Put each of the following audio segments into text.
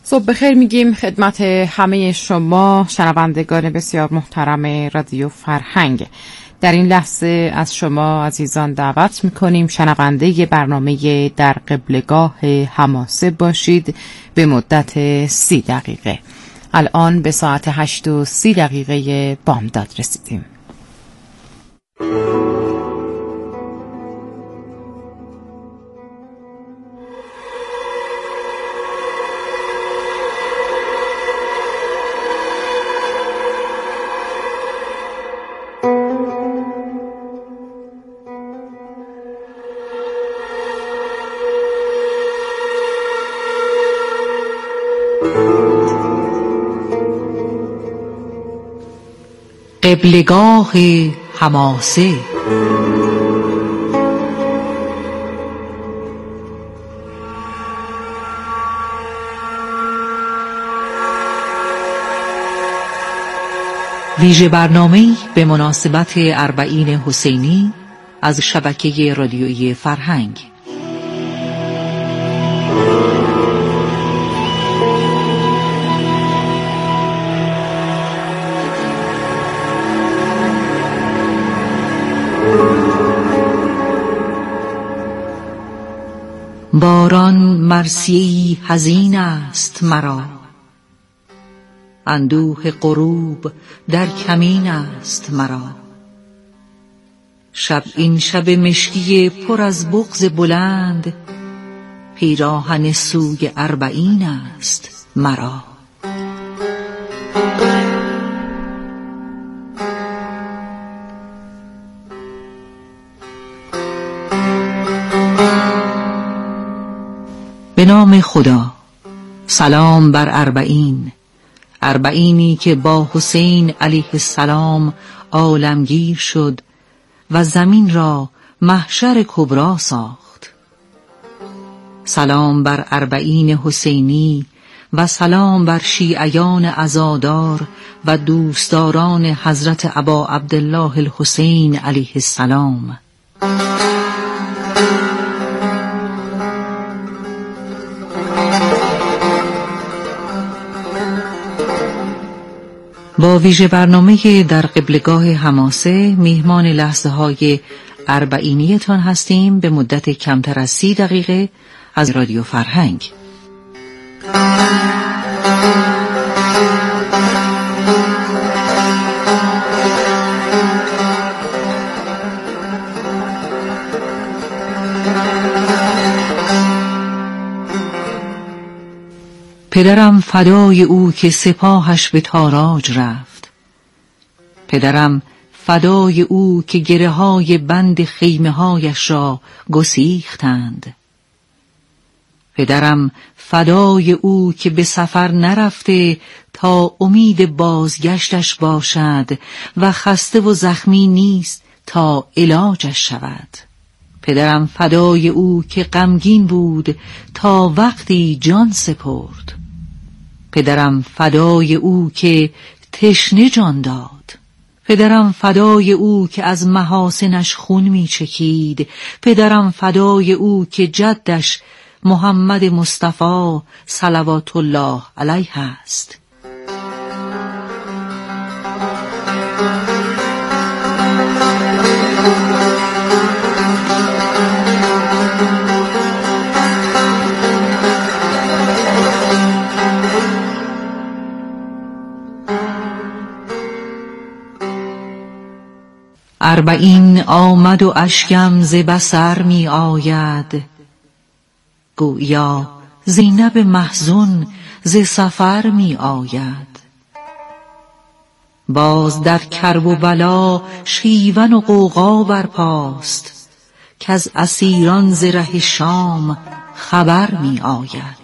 صبح بخیر میگیم خدمت همه شما شنوندگان بسیار محترم رادیو فرهنگ. در این لحظه از شما عزیزان دعوت میکنیم شنونده برنامه در قبلگاه حماسه باشید به مدت 30 دقیقه. الان به ساعت 8:30 بامداد رسیدیم. قبلگاه حماسه. ویژه برنامه‌ای به مناسبت اربعین حسینی از شبکه رادیویی فرهنگ. باران مرثیه‌ای حزین است مرا، اندوه غروب در کمین است مرا. شب این شب مشکی پر از بغض بلند، پیراهن سوی اربعین است مرا. به نام خدا. سلام بر اربعین، اربعینی که با حسین علیه السلام عالمگیر شد و زمین را محشر کبری ساخت. سلام بر اربعین حسینی و سلام بر شیعیان عزادار و دوستداران حضرت ابا عبدالله الحسین علیه السلام. با ویژه برنامه در قبلگاه حماسه میهمان لحظه های اربعینیتان هستیم به مدت کمتر از 30 دقیقه از رادیو فرهنگ. پدرم فدای او که سپاهش به تاراج رفت، پدرم فدای او که گره های بند خیمه هایش را گسیختند، پدرم فدای او که به سفر نرفته تا امید بازگشتش باشد و خسته و زخمی نیست تا علاجش شود. پدرم فدای او که غمگین بود تا وقتی جان سپرد، پدرم فدای او که تشنه جان داد، پدرم فدای او که از محاسنش خون می چکید، پدرم فدای او که جدش محمد مصطفی صلوات الله علیه است. اربعین آمد و اشکم ز بصر می آید، گویا زینب محزون ز سفر می آید. باز در کرب و بلا شیون و غوغا برپاست، کز اسیران ز ره شام خبر می آید.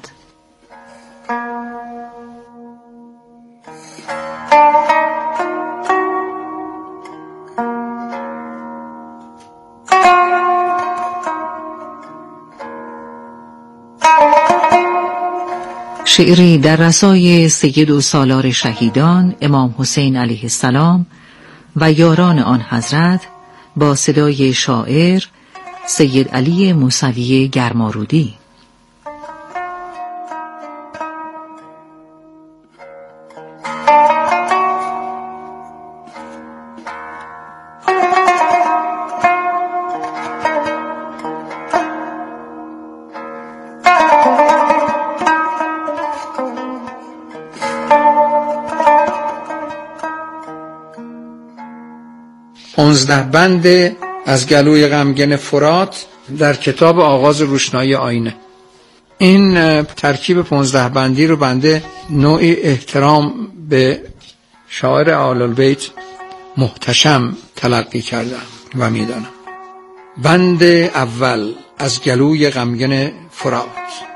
شعری در رسای سید و سالار شهیدان امام حسین علیه السلام و یاران آن حضرت با صدای شاعر سید علی موسوی گرمارودی. 15 بند از گلوی غمگن فرات در کتاب آغاز روشنایی آینه. این ترکیب 15 بندی رو بنده نوعی احترام به شاعر آل‌البیت محتشم تلقی کردم و میدانم. بند اول از گلوی غمگن فرات.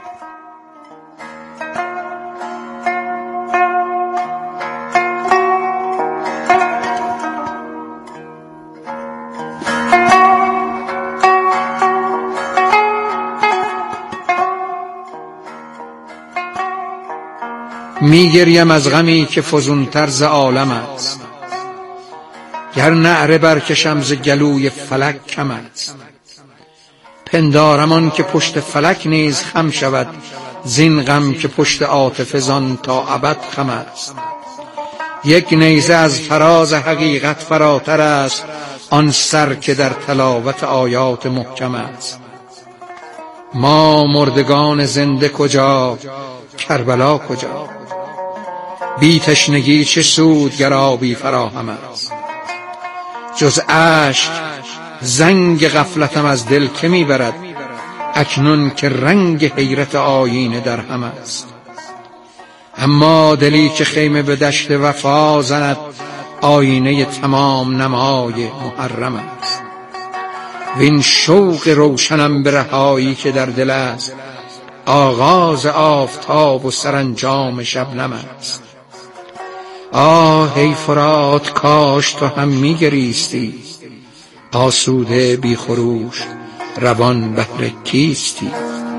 میگریم از غمی که فزونتر ز عالم است، گر نعره برکشم ز گلوی فلک کم است. پندارم آن که پشت فلک نیز خم شود، زین غم که پشت عاطفه زان تا ابد خم است. یک نیزه از فراز حقیقت فراتر است، آن سر که در تلاوت آیات محکم است. ما مردگان زنده کجا، کربلا کجا؟ بی تشنگی چه سود گر آبی فراهم است. جز اشک زنگ غفلتم از دل که میبرد، اکنون که رنگ حیرت آیینه در هم است. اما دلی که خیمه به دشت وفا زند، آینه تمام نمای محرم است. وین شوق روشنم به رهایی که در دل است، آغاز آفتاب و سرانجام شبنم است. آه ای فرات کاش تو هم میگریستی، آسوده بی خروش روان بهر کیستی.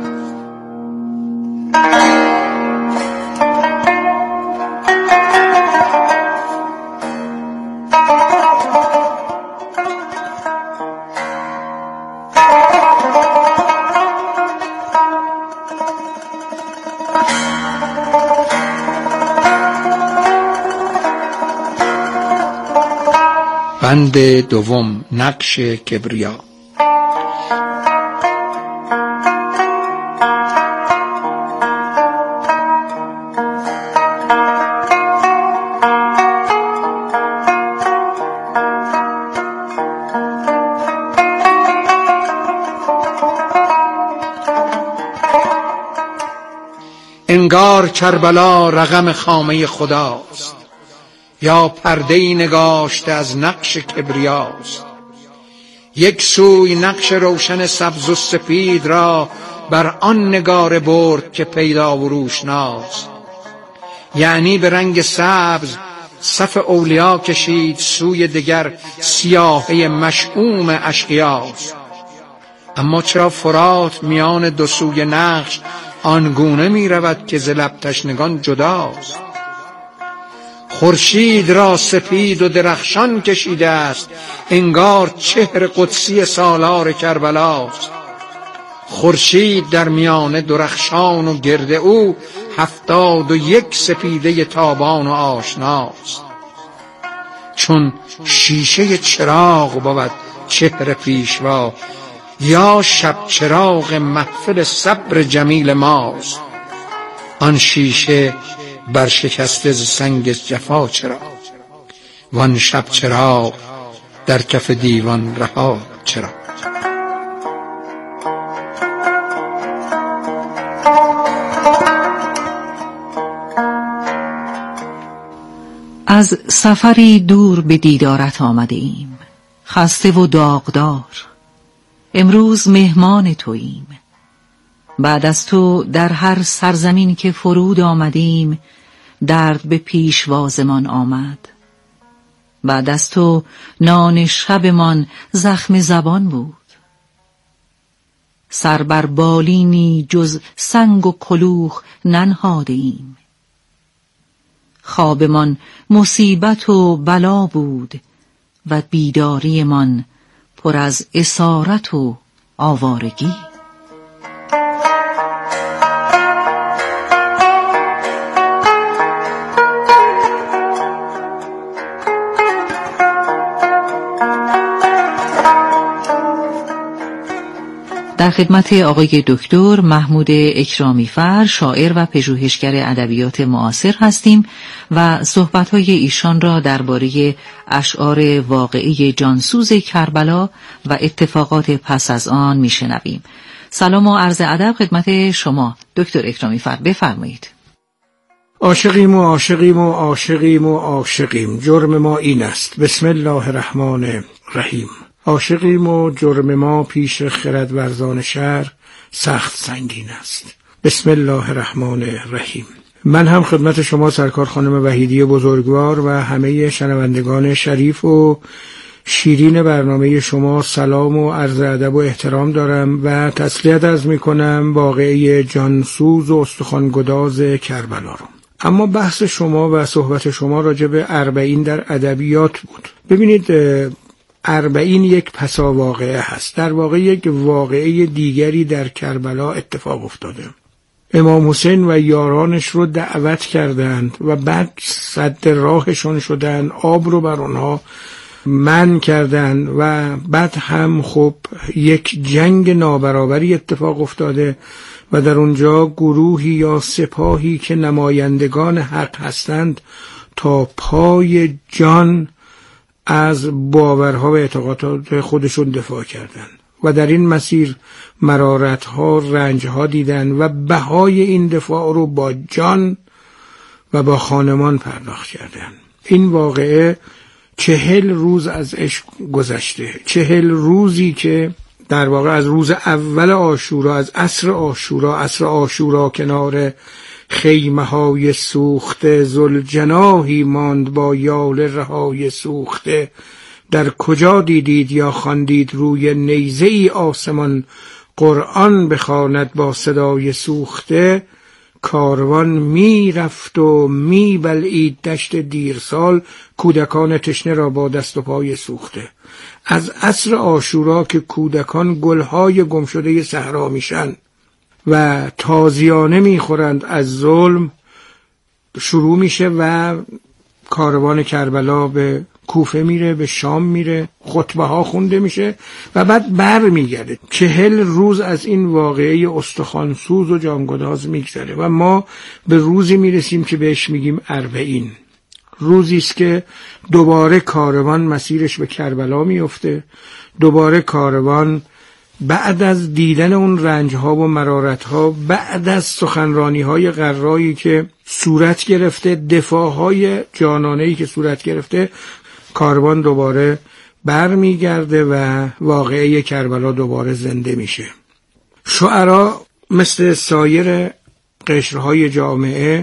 بند دوم، نقش کبریا. انگار کربلا رقم خامه خداست، یا پرده‌ای نگاشته از نقش کبریاست. یک سوی نقش روشن سبز و سپید را بر آن نگاره برد که پیدا و روشناست. یعنی به رنگ سبز صف اولیا کشید، سوی دگر سیاهی مشؤوم اشقیاست. اما چرا فرات میان دو سوی نقش آنگونه می رود که ز لب تشنگان جداست؟ خورشید را سپید و درخشان کشیده است، انگار چهر قدسی سالار کربلاست. خورشید در میان درخشان و گرد او 71 سپیده تابان و آشناست. چون شیشه چراغ بود چهر پیشوا، یا شب چراغ محفل صبر جمیل ماست. آن شیشه برشکسته ز سنگ جفا چرا، وان شب چراغ در کف دیوان رها چرا. از سفری دور به دیدارت آمده ایم، خسته و داغدار. امروز مهمان توییم. بعد از تو در هر سرزمین که فرود آمدیم، درد به پیشوازمان آمد. بعد از تو نان شبمان زخم زبان بود. سر بر بالینی جز سنگ و کلوخ ننهاده ایم. خوابمان مصیبت و بلا بود و بیداریمان پر از اسارت و آوارگی. در خدمت آقای دکتر محمود اکرامی‌فر، شاعر و پژوهشگر ادبیات معاصر هستیم و صحبت‌های ایشان را درباره اشعار واقعی جانسوز کربلا و اتفاقات پس از آن میشنویم. سلام و عرض ادب خدمت شما دکتر اکرامی‌فر، بفرمایید. عاشقیم و عاشقیم و عاشقیم و عاشقیم، جرم ما این است. بسم الله الرحمن الرحیم. عاشقیم و جرم ما پیش خردورزان شهر سخت سنگین است. بسم الله الرحمن الرحیم. من هم خدمت شما سرکار خانم وحیدی بزرگوار و همه شنوندگان شریف و شیرین برنامه شما سلام و عرض ادب و احترام دارم و تسلیت عرض می‌کنم واقعه جانسوز و استخوان‌گداز کربلا رو. اما بحث شما و صحبت شما راجع به اربعین در ادبیات بود. ببینید، اربعین یک پساواقعه هست. در واقع یک واقعه دیگری در کربلا اتفاق افتاده. امام حسین و یارانش رو دعوت کردند و بعد سد راهشون شدن، آب رو بر اونها منع کردند و بعد هم خب یک جنگ نابرابری اتفاق افتاده و در اونجا گروهی یا سپاهی که نمایندگان حق هستند تا پای جان از باورها و اعتقادات خودشون دفاع کردند و در این مسیر مرارت‌ها، رنج‌ها دیدن و بهای این دفاع رو با جان و با خانمان پرداخت کردند. این واقعه 40 روز از عشق گذشته، 40 روزی که در واقع از روز اول عاشورا، از عصر عاشورا کنار خیمه های سوخته ذوالجناحی ماند با یال رهای سوخته. در کجا دیدید یا خواندید روی نیزه ای آسمان قرآن بخواند با صدای سوخته؟ کاروان می رفت و می بلعید دشت دیرسال، کودکان تشنه را با دست و پای سوخته. از عصر عاشورا که کودکان گلهای گمشده صحرا میشن و تازیانه میخورند از ظلم شروع میشه و کاروان کربلا به کوفه میره، به شام میره، خطبه ها خونده میشه و بعد بر میگرده. 40 روز از این واقعه استخوانسوز و جانگداز میگذره و ما به روزی میرسیم که بهش میگیم اربعین. روزی است که دوباره کاروان مسیرش به کربلا میفته. دوباره کاروان بعد از دیدن اون رنجها و مرارتها، بعد از سخنرانی‌های غرایی که صورت گرفته، دفاعهای جانانه‌ای که صورت گرفته، کاروان دوباره برمیگرده و واقعه کربلا دوباره زنده میشه. شعرا مثل سایر قشرهای جامعه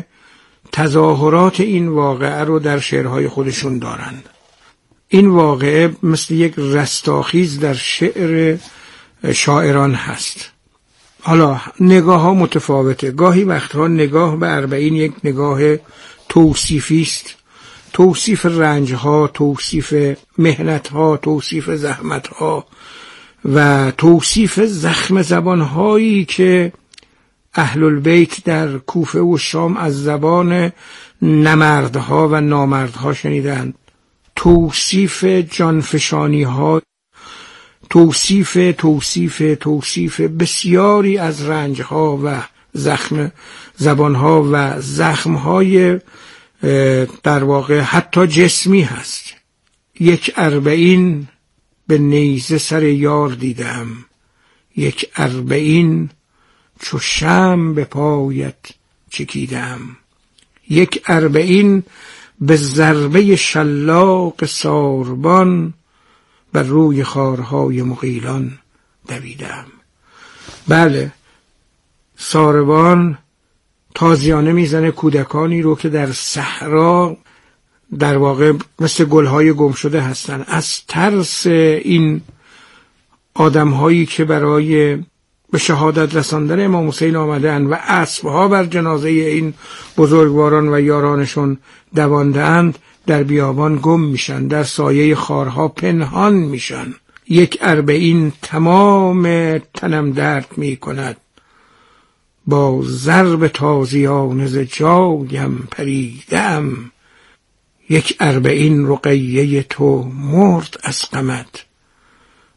تظاهرات این واقعه رو در شعرهای خودشون دارند. این واقعه مثل یک رستاخیز در شعر شاعران هست. حالا نگاه ها متفاوته. گاهی وقتها نگاه به اربعین یک نگاه توصیفی است. توصیف رنج ها، توصیف مهنت ها، توصیف زحمت ها و توصیف زخم زبان هایی که اهل البیت در کوفه و شام از زبان نمردها و نامردها شنیدند. توصیف جانفشانی ها، توصیف بسیاری از رنج ها و زخم زبان ها و زخم های در واقع حتی جسمی هست. یک اربعین به نیزه سر یار دیدم، یک اربعین چو شمع به پایت چکیدم، یک اربعین به ضربه شلاق ساربان بر روی خارهای مغیلان دویدم. بله، ساربان تازیانه میزنه کودکانی رو که در صحرا در واقع مثل گلهای گم شده هستن. از ترس این آدمهایی که برای به شهادت رساندن امام حسین آمدن و اسبها بر جنازه این بزرگواران و یارانشون دوانده‌اند، در بیابان گم میشن، در سایه خارها پنهان میشن. یک اربعین تمام تنم درد میکند، با ضرب تازیانه ز جایم پریدم. یک اربعین رقیه تو مرد از غمت،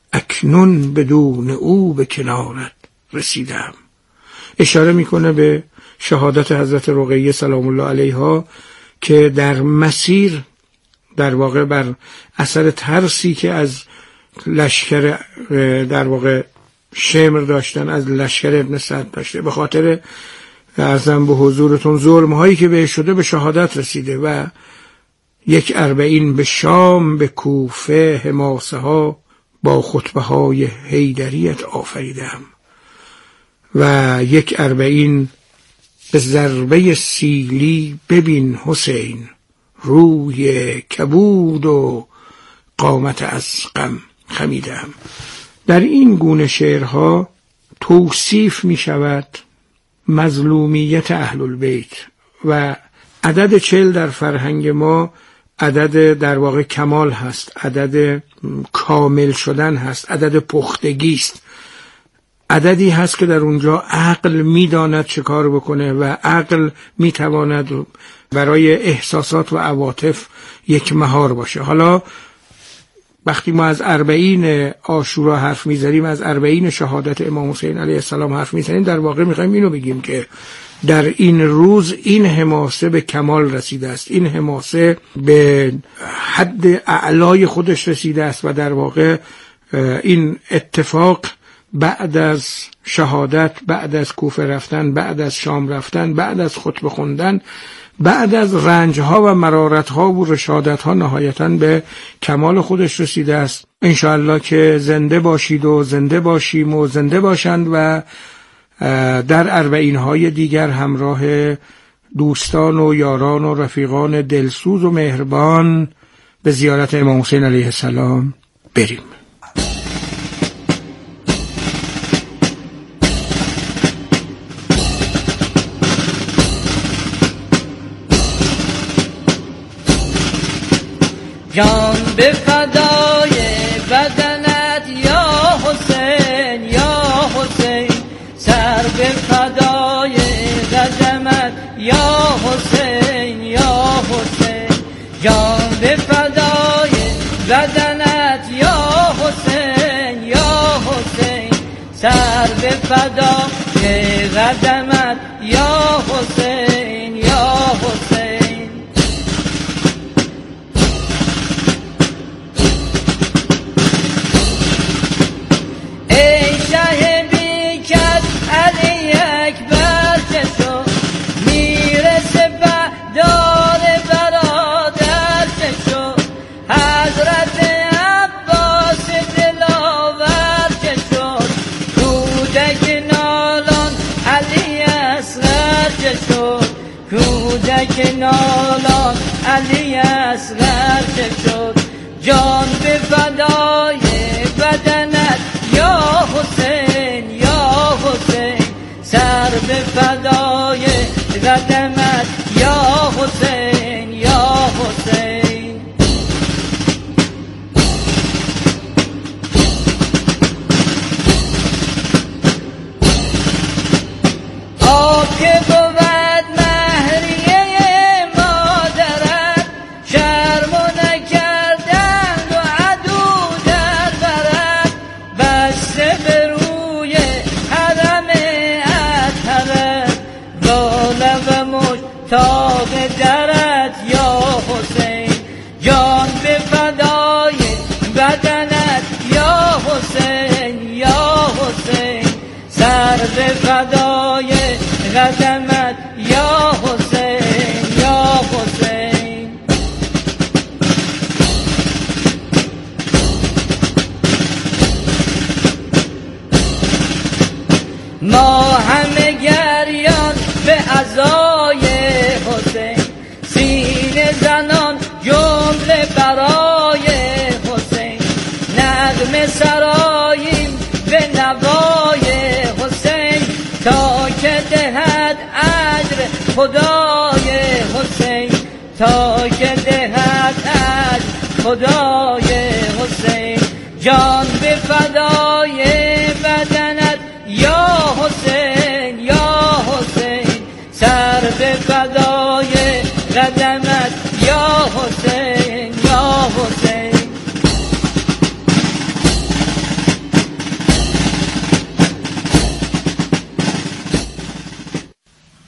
اکنون بدون او به کنارت رسیدم. اشاره میکنه به شهادت حضرت رقیه سلام الله علیها که در مسیر در واقع بر اثر ترسی که از لشکر در واقع شمر داشتن، از لشکر ابن سعد داشته، به خاطر عرضم به حضورتون ظلم هایی که بهش شده به شهادت رسیده و 41 به شام به کوفه حماسه ها با خطبه های حیدریت آفریدم و 41 به ضربه سیلی ببین حسین روی کبود و قامت از غم خمیدم. در این گونه شعرها توصیف می شود مظلومیت اهل البیت و عدد 40 در فرهنگ ما عدد در واقع کمال هست، عدد کامل شدن هست، عدد پختگی است، عددی هست که در اونجا عقل میداند چه کار بکنه و عقل میتواند برای احساسات و عواطف یک مهار باشه. حالا وقتی ما از 40 عاشورا حرف میزنیم، از 40 شهادت امام حسین علیه السلام حرف میزنیم، در واقع میخوایم اینو بگیم که در این روز این حماسه به کمال رسیده است، این حماسه به حد اعلای خودش رسیده است و در واقع این اتفاق بعد از شهادت، بعد از کوفه رفتن، بعد از شام رفتن، بعد از خطبه خوندن، بعد از رنجها و مرارتها و رشادتها نهایتاً به کمال خودش رسیده است. انشاءالله که زنده باشید و زنده باشیم و زنده باشند و در 40 دیگر همراه دوستان و یاران و رفیقان دلسوز و مهربان به زیارت امام حسین علیه السلام بریم. جان به فدای بدنت یا حسین یا حسین، سر به فدای قدمت یا حسین یا حسین، جان به فدای بدنت یا حسین یا حسین، سر به فدای قدمت یا حسین یا حسین. علی اکبر که تو میرسه دار برادر که تو، حضرت عباس دلاور که تو، کودک نالان علی اصغر که تو، کودک نالان علی اصغر که تو، جان به فدای بدنت یا حسین یا حسین، سر به فدای قدمت یا حسین یا حسین. آب که بود مهریه مادرت، شرم و نکردند و عدو در برد، بسته به روی حرم اطهرت، واله و مشتاق درت یا حسین، جان به فدای بدنت یا حسین یا حسین، سر به فدای قدمت یا حسین یا حسین. ما همه گریان به عزای حسین، سینه زنان جمله برای حسین، نغمه سراییم به نوای حسین، تا که دهد اجر خدای حسین، تا که دهد اجر خدای حسین، جان به فدای بدنت یا حسین یا حسین، سر به فدای قدمت یا حسین یا حسین.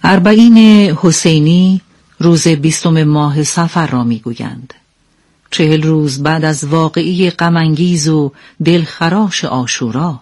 اربعین حسینی روز 20 ماه صفر را میگویند. 40 روز بعد از واقعه غم‌انگیز و دلخراش عاشورا.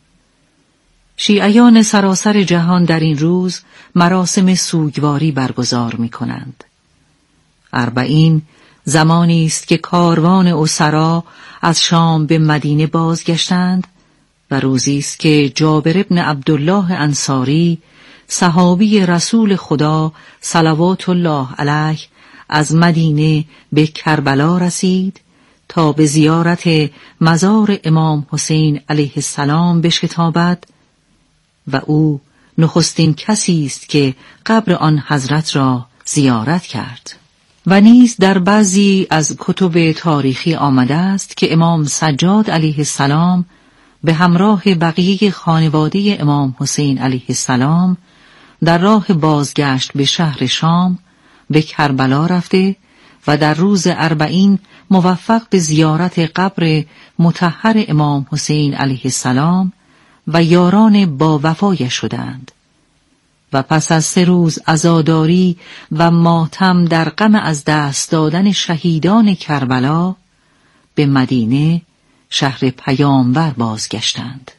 شیعیان سراسر جهان در این روز مراسم سوگواری برگزار می کنند. اربعین زمانی است که کاروان اسرا از شام به مدینه بازگشتند و روزی است که جابر ابن عبدالله انصاری صحابی رسول خدا صلوات الله علیه از مدینه به کربلا رسید تا به زیارت مزار امام حسین علیه السلام بشتابد و او نخستین کسی است که قبر آن حضرت را زیارت کرد. و نیز در بعضی از کتب تاریخی آمده است که امام سجاد علیه السلام به همراه بقیه خانواده امام حسین علیه السلام در راه بازگشت به شهر شام به کربلا رفته و در روز اربعین موفق به زیارت قبر مطهر امام حسین علیه السلام و یاران با وفایش شدند و پس از 3 روز عزاداری و ماتم در غم از دست دادن شهیدان کربلا به مدینه شهر پیامبر بازگشتند.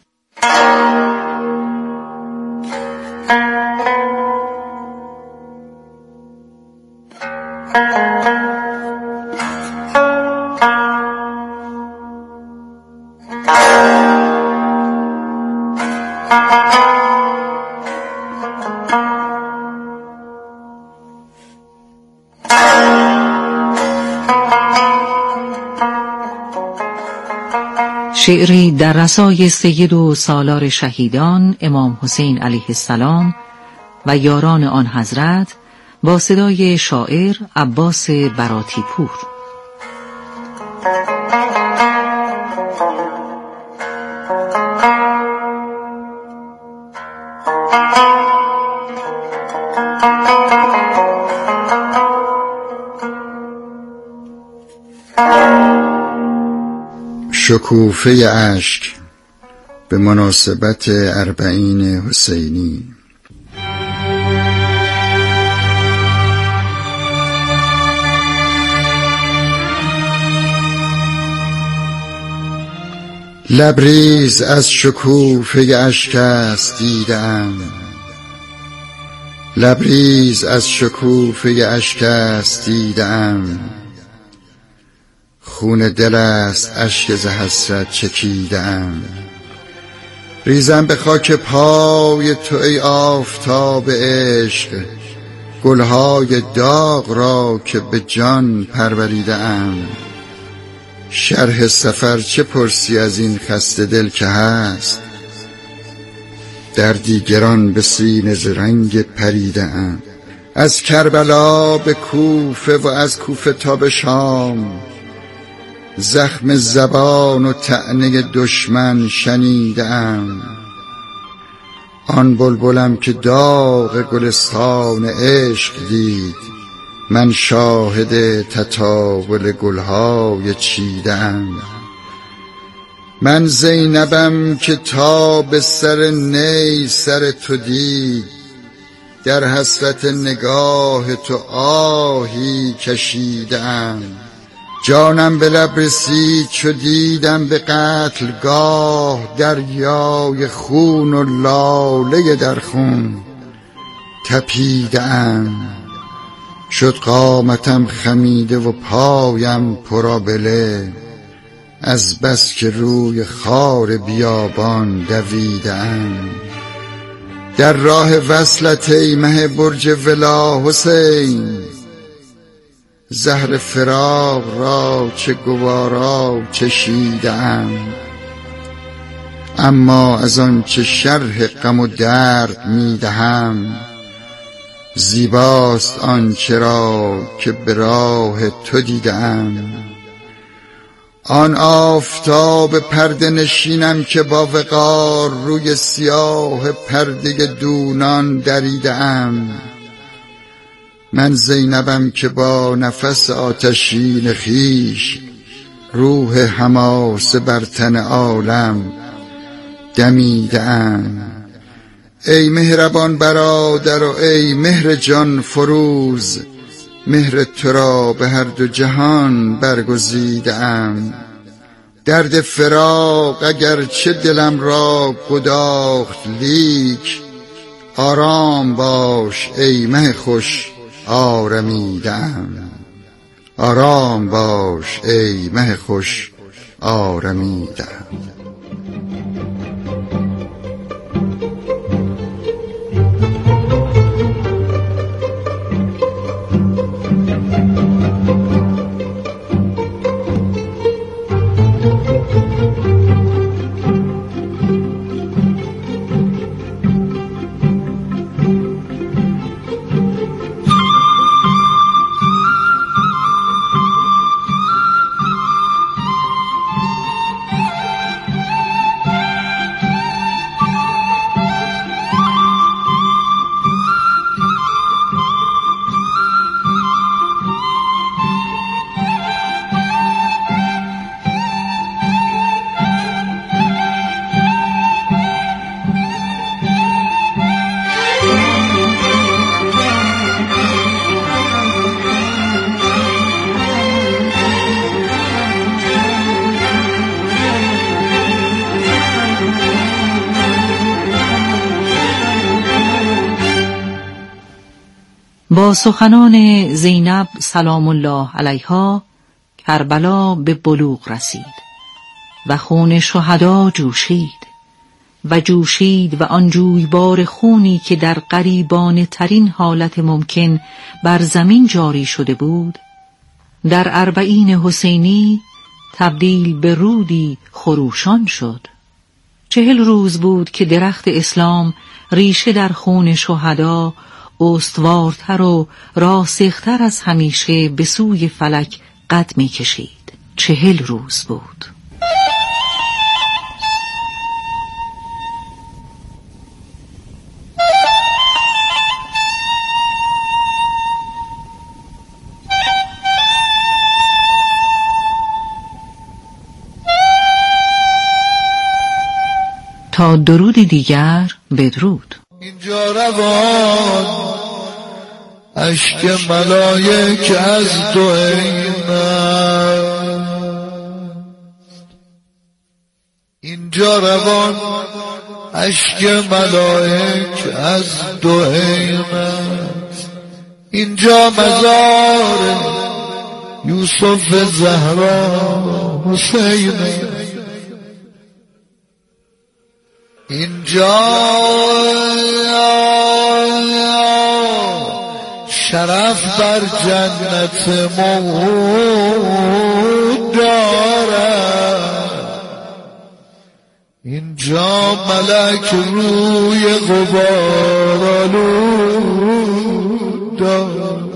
شعری در رسای سید و سالار شهیدان امام حسین علیه السلام و یاران آن حضرت با صدای شاعر عباس براتی پور. شکوفه اشک به مناسبت اربعین حسینی. لبریز از شکوفه اشک است دیده‌ام، لبریز از شکوفه اشک است دیده‌ام، خون دل است اشک ز حسرت چکیده‌ام. ریزم به خاک پای تو ای آفتاب عشق، گلهای داغ را که به جان پروریده‌ام. شرح سفر چه پرسی از این خسته دل که هست، دردی گران به سینه ز رنگ پریده‌ام. از کربلا به کوفه و از کوفه تا به شام، زخم زبان و طعنه دشمن شنیده‌ام. آن بلبلم که داغ گلستان عشق دید، من شاهد تطاول گلهای چیده‌ام. من زینبم که تا به سر نی سر تو دید، در حسرت نگاه تو آهی کشیده‌ام. جانم به لب رسید چو دیدم به قتلگاه، دریای خون و لاله در خون تپیده‌ام. شد قامتم خمیده و پایم پرآبله، از بس که روی خار بیابان دویده‌ام. در راه وصلت ای مه برج ولا حسین، زهر فراق را چه گوارا چشیده‌ام. اما از آن چه شرح غم و درد میدهم، زیباست آنچه را که به راه تو دیده‌ام. آن آفتاب پرده نشینم که با وقار روی سیاه پرده دونان دریده‌ام. من زینبم که با نفس آتشین خویش، روح حماسه بر تن عالم دمیده‌ام. ای مهربان برادر و ای مهر جان فروز، مهر تو را به هر دو جهان برگزیدم. درد فراق اگر چه دلم را گداخت، لیک آرام باش ای مه خوش آرمیدم. آرام باش ای مه خوش آرمیدم. با سخنان زینب سلام الله علیها کربلا به بلوغ رسید و خون شهدا جوشید و آن جویبار خونی که در غریبانه ترین حالت ممکن بر زمین جاری شده بود در 40 حسینی تبدیل به رودی خروشان شد. 40 روز بود که درخت اسلام ریشه در خون شهدا استوارتر و راسختر از همیشه به سوی فلک قد می کشید. 40 روز بود. تا درود دیگر بدرود. اینجا روان اشک ملائک از تو اینجا روان اشک ملائک از تو اینجا مزار یوسف زهرا حسین اینجا شرف بر جنت موعود دارد اینجا ملک روی غبار آلود دارد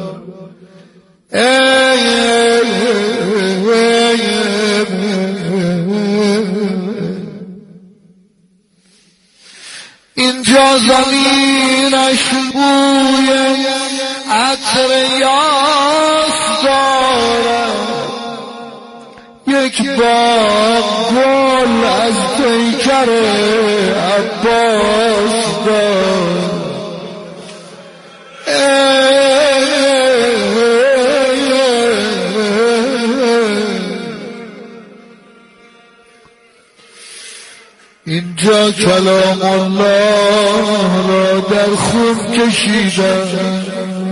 اینجا زمینش بوی عطر یاس دارد یک باغ گل از پیکر عباس دارد اینجا کلام الله را در خون کشیدن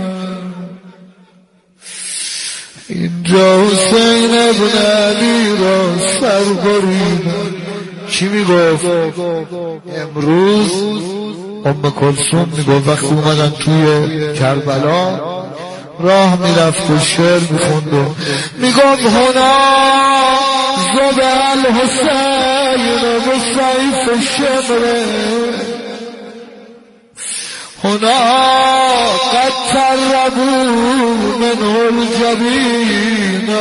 اینجا حسین ابن علی را سر بریدن. چی میگفت؟ امروز ام کلثوم میگفت وقتی اومدن توی کربلا راه میرفت و شعر میخوند و میگفت هنا زب الحسین و سیف شمره هنا قد تربو من الجبین